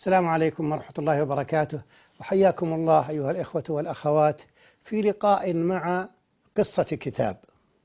السلام عليكم ورحمة الله وبركاته، وحياكم الله أيها الإخوة والأخوات في لقاء مع قصة كتاب.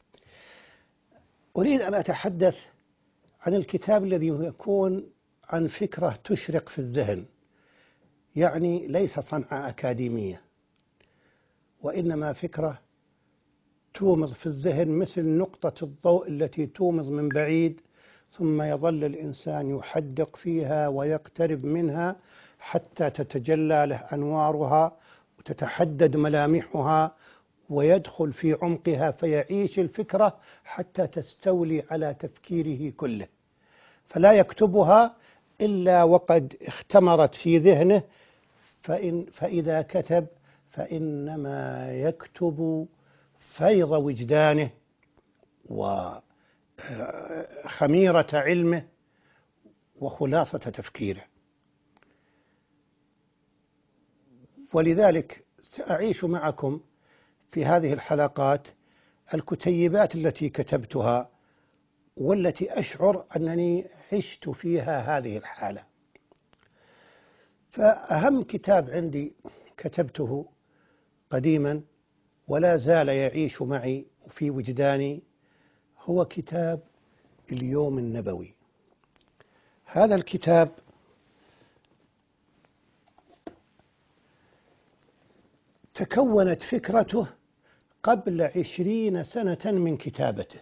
أريد أن أتحدث عن الكتاب الذي يكون عن فكرة تشرق في الذهن، يعني ليس صنعة أكاديمية، وإنما فكرة تومض في الذهن مثل نقطة الضوء التي تومض من بعيد، ثم يظل الإنسان يحدق فيها ويقترب منها حتى تتجلى له أنوارها وتتحدد ملامحها ويدخل في عمقها فيعيش الفكرة حتى تستولي على تفكيره كله، فلا يكتبها إلا وقد اختمرت في ذهنه. فإذا كتب فإنما يكتب فيض وجدانه وخميرة علمه وخلاصة تفكيره. ولذلك سأعيش معكم في هذه الحلقات الكتيبات التي كتبتها والتي أشعر أنني عشت فيها هذه الحالة. فأهم كتاب عندي كتبته قديما ولا زال يعيش معي في وجداني هو كتاب اليوم النبوي. هذا الكتاب تكونت فكرته قبل 20 سنة من كتابته،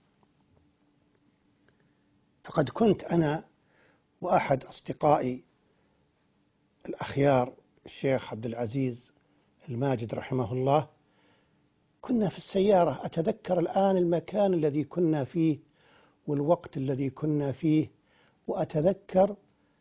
فقد كنت أنا وأحد أصدقائي الأخيار الشيخ عبد العزيز الماجد رحمه الله كنا في السيارة. أتذكر الآن المكان الذي كنا فيه والوقت الذي كنا فيه، وأتذكر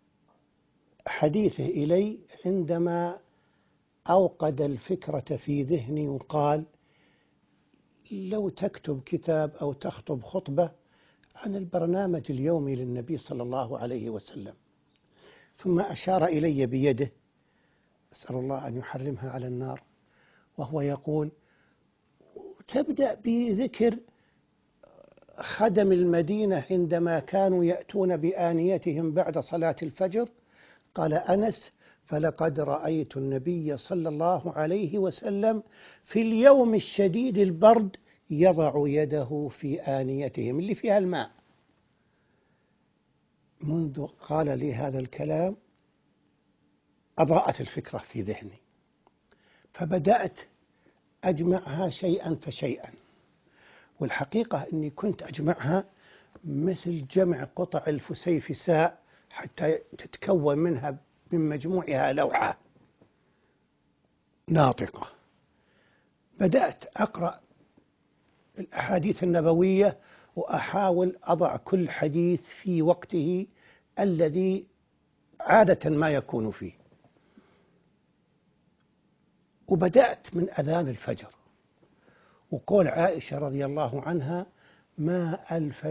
حديثه إلي عندما أوقد الفكرة في ذهني وقال: لو تكتب كتاب أو تخطب خطبة عن البرنامج اليومي للنبي صلى الله عليه وسلم. ثم أشار إلي بيده، أسأل الله أن يحرمها على النار، وهو يقول: تبدأ بذكر خدم المدينة عندما كانوا يأتون بآنيتهم بعد صلاة الفجر. قال أنس: فلقد رأيت النبي صلى الله عليه وسلم في اليوم الشديد البرد يضع يده في آنيتهم اللي فيها الماء. منذ قال لي هذا الكلام أضاءت الفكرة في ذهني، فبدأت أجمعها شيئا فشيئا. والحقيقة أني كنت أجمعها مثل جمع قطع الفسيفساء حتى تتكون منها من مجموعها لوحة ناطقة. بدأت أقرأ الأحاديث النبوية وأحاول أضع كل حديث في وقته الذي عادة ما يكون فيه. وبدأت من أذان الفجر، وقول عائشة رضي الله عنها: ما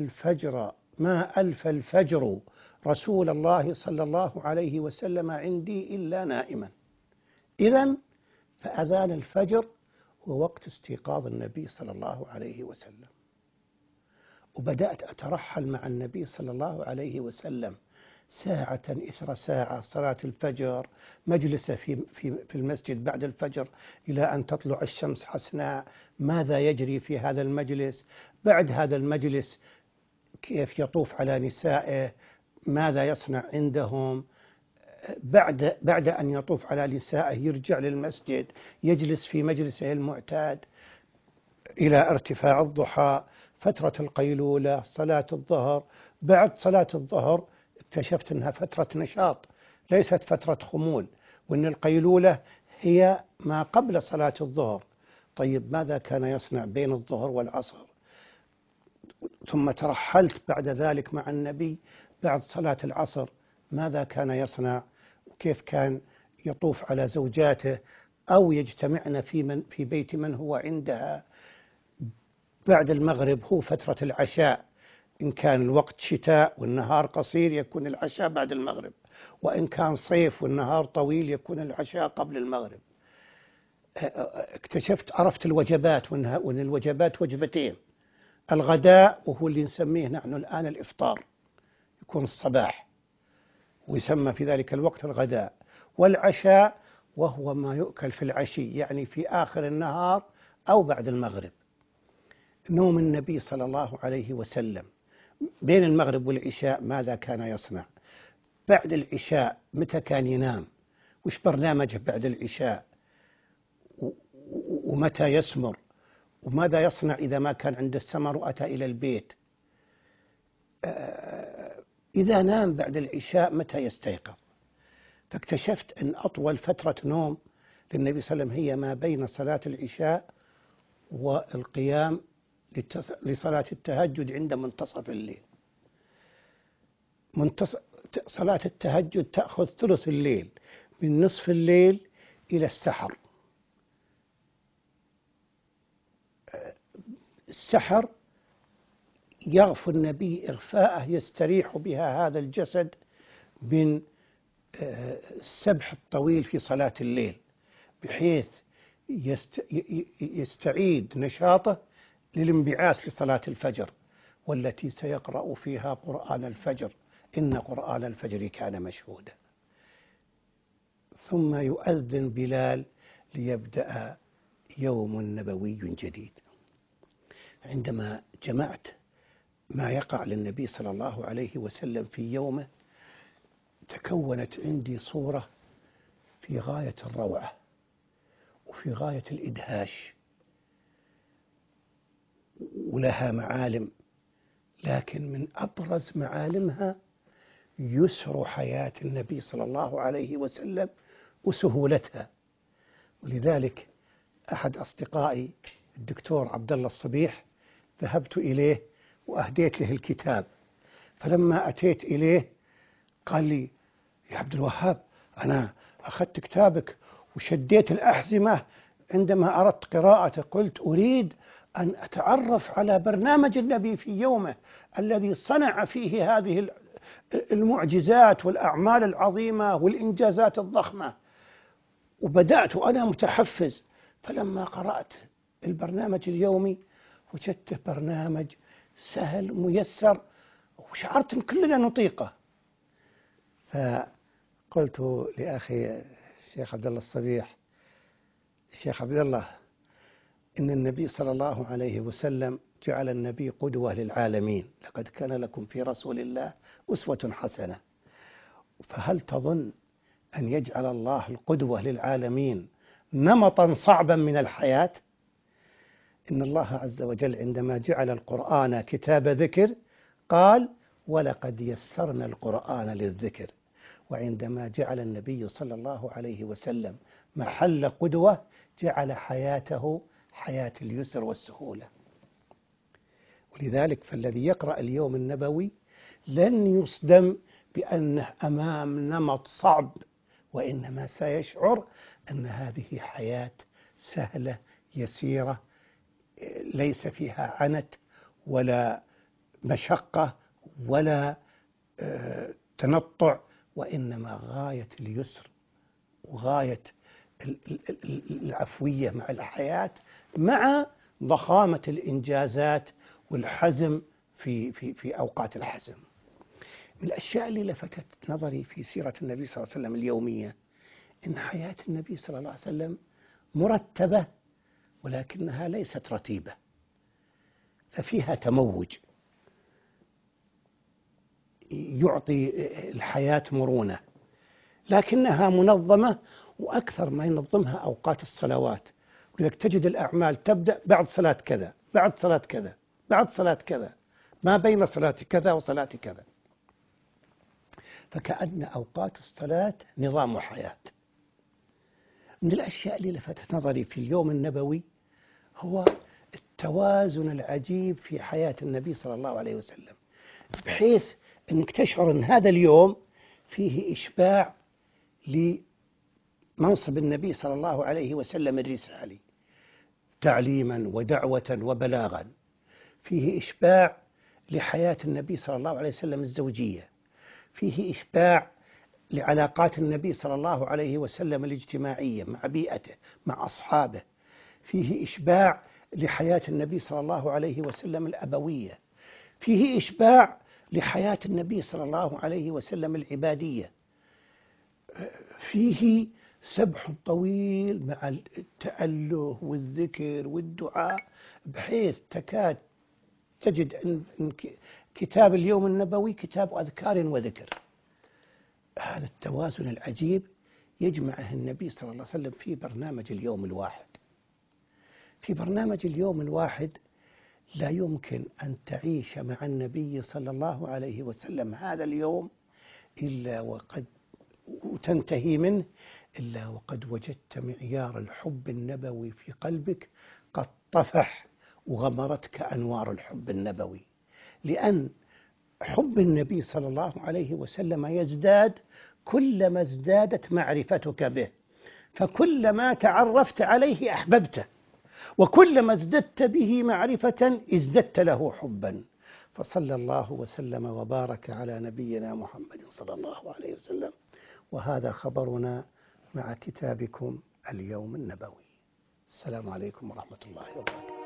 ألف الفجر رسول الله صلى الله عليه وسلم عندي إلا نائما. إذن فأذان الفجر هو وقت استيقاظ النبي صلى الله عليه وسلم. وبدأت أترحل مع النبي صلى الله عليه وسلم ساعة إثر ساعة، صلاة الفجر، مجلسه في المسجد بعد الفجر إلى أن تطلع الشمس حسناء، ماذا يجري في هذا المجلس، بعد هذا المجلس كيف يطوف على نسائه، ماذا يصنع عندهم، بعد أن يطوف على نسائه يرجع للمسجد يجلس في مجلسه المعتاد إلى ارتفاع الضحى، فترة القيلولة، صلاة الظهر. بعد صلاة الظهر اكتشفت أنها فترة نشاط ليست فترة خمول، وأن القيلولة هي ما قبل صلاة الظهر. طيب ماذا كان يصنع بين الظهر والعصر؟ ثم ترحلت بعد ذلك مع النبي بعد صلاة العصر، ماذا كان يصنع وكيف كان يطوف على زوجاته أو يجتمعن في بيت من هو عندها. بعد المغرب هو فترة العشاء، إن كان الوقت شتاء والنهار قصير يكون العشاء بعد المغرب، وإن كان صيف والنهار طويل يكون العشاء قبل المغرب. عرفت الوجبات، وأن الوجبات وجبتين: الغداء وهو اللي نسميه نحن الآن الإفطار، يكون الصباح، ويسمى في ذلك الوقت الغداء. والعشاء وهو ما يؤكل في العشي، يعني في آخر النهار أو بعد المغرب. نوم النبي صلى الله عليه وسلم بين المغرب والعشاء ماذا كان يصنع؟ بعد العشاء متى كان ينام؟ وش برنامجه بعد العشاء؟ ومتى يسمر؟ وماذا يصنع إذا ما كان عنده السمر وأتى إلى البيت؟ إذا نام بعد العشاء متى يستيقظ؟ فاكتشفت أن أطول فترة نوم للنبي صلى الله عليه وسلم هي ما بين صلاة العشاء والقيام لصلاة التهجد عند منتصف الليل. صلاة التهجد تأخذ ثلث الليل، من نصف الليل إلى السحر. السحر يغفو النبي إغفاءه يستريح بها هذا الجسد من السبح الطويل في صلاة الليل، بحيث يستعيد نشاطه للانبعاث لصلاة الفجر، والتي سيقرأ فيها قرآن الفجر، إن قرآن الفجر كان مشهودا. ثم يؤذن بلال ليبدأ يوم نبوي جديد. عندما جمعت ما يقع للنبي صلى الله عليه وسلم في يومه تكونت عندي صورة في غاية الروعة وفي غاية الإدهاش، ولها معالم، لكن من أبرز معالمها يسر حياة النبي صلى الله عليه وسلم وسهولتها. ولذلك أحد أصدقائي الدكتور عبد الله الصبيح ذهبت إليه وأهديت له الكتاب، فلما أتيت إليه قال لي: يا عبد الوهاب، أنا أخذت كتابك وشديت الأحزمة عندما أردت قراءته، قلت أريد أن أتعرف على برنامج النبي في يومه الذي صنع فيه هذه المعجزات والأعمال العظيمة والإنجازات الضخمة. وبدأت أنا متحفز، فلما قرأت البرنامج اليومي وجدته برنامج سهل ميسر وشعرت أن كلنا نطيقه. فقلت لأخي الشيخ عبد الله الصبيح: الشيخ عبد الله، إن النبي صلى الله عليه وسلم جعل النبي قدوة للعالمين، لقد كان لكم في رسول الله أسوة حسنة. فهل تظن أن يجعل الله القدوة للعالمين نمطا صعبا من الحياة؟ إن الله عز وجل عندما جعل القرآن كتاب ذكر قال: ولقد يسرنا القرآن للذكر. وعندما جعل النبي صلى الله عليه وسلم محل قدوة جعل حياته حياة اليسر والسهولة. ولذلك فالذي يقرأ اليوم النبوي لن يصدم بأنه أمام نمط صعب، وإنما سيشعر أن هذه حياة سهلة يسيرة ليس فيها عنت ولا مشقة ولا تنطع، وإنما غاية اليسر وغاية العفوية مع الحياة، مع ضخامة الإنجازات والحزم في أوقات الحزم. من الأشياء اللي لفتت نظري في سيرة النبي صلى الله عليه وسلم اليومية إن حياة النبي صلى الله عليه وسلم مرتبة، ولكنها ليست رتيبة، ففيها تموج يعطي الحياة مرونة، لكنها منظمة، وأكثر ما ينظمها أوقات الصلوات. ولذلك تجد الأعمال تبدأ بعد صلاة كذا، بعد صلاة كذا، بعد صلاة كذا، ما بين صلاة كذا وصلاة كذا، فكأن أوقات الصلاة نظام حياة. من الأشياء اللي لفتت نظري في اليوم النبوي هو التوازن العجيب في حياة النبي صلى الله عليه وسلم، بحيث أنك تشعر أن هذا اليوم فيه إشباع لمنصب النبي صلى الله عليه وسلم الرسالي تعليما ودعوة وبلاغا، فيه إشباع لحياة النبي صلى الله عليه وسلم الزوجية، فيه إشباع لعلاقات النبي صلى الله عليه وسلم الاجتماعية مع بيئته مع أصحابه، فيه إشباع لحياة النبي صلى الله عليه وسلم الأبوية، فيه إشباع لحياة النبي صلى الله عليه وسلم العبادية، فيه سبح طويل مع التأله والذكر والدعاء، بحيث تكاد تجد أن كتاب اليوم النبوي كتاب أذكار وذكر. هذا التوازن العجيب يجمعه النبي صلى الله عليه وسلم في برنامج اليوم الواحد. في برنامج اليوم الواحد لا يمكن أن تعيش مع النبي صلى الله عليه وسلم هذا اليوم إلا وقد وتنتهي منه إلا وقد وجدت معيار الحب النبوي في قلبك قد طفح وغمرتك أنوار الحب النبوي، لأن حب النبي صلى الله عليه وسلم يزداد كلما ازدادت معرفتك به، فكلما تعرفت عليه أحببته، وكلما ازددت به معرفة ازددت له حبا. فصلى الله وسلم وبارك على نبينا محمد صلى الله عليه وسلم. وهذا خبرنا مع كتابكم اليوم النبوي. السلام عليكم ورحمة الله وبركاته.